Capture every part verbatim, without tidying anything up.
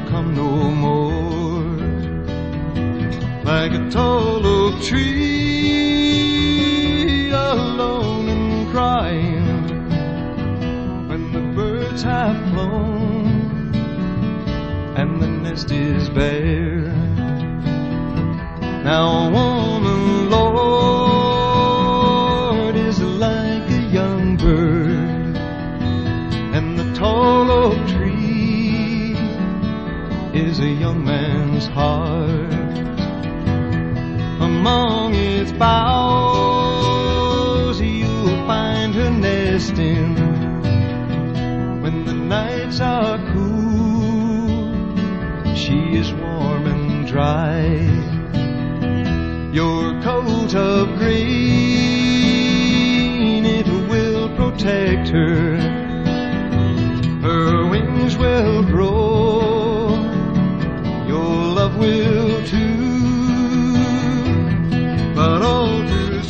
come no more. Like a tall oak tree, alone and crying, when the birds have flown and the nest is bare. Now a woman, Lord, is like a young bird, and the tall oak tree is a young man's heart. Among its boughs you'll find her nesting. When the nights are cool, she is warm and dry. Your coat of green, it will protect her. Her wings will grow, your love will too. But all too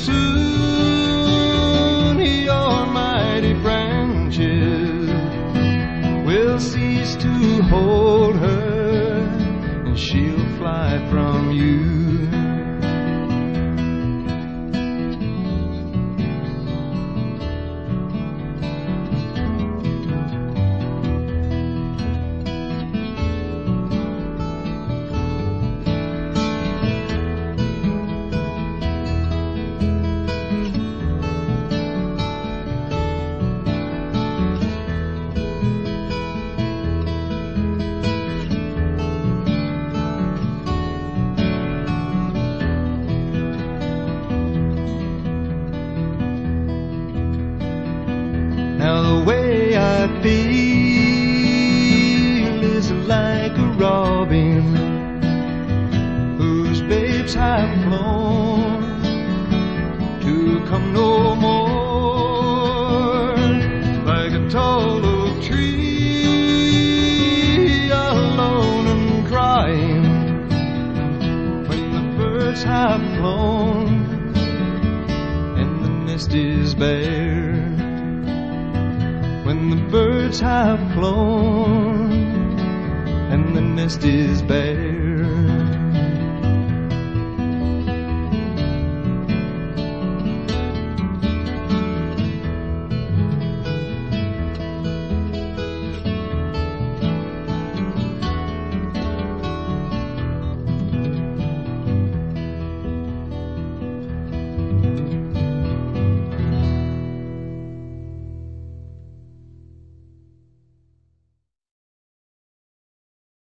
soon your mighty branches will cease to hold her, and she'll fly from you. Now the way I feel is like a robin whose babes have flown to come no more. Like a tall oak tree, alone and crying, when the birds have flown and the nest is bare. When the birds have flown and the nest is bare.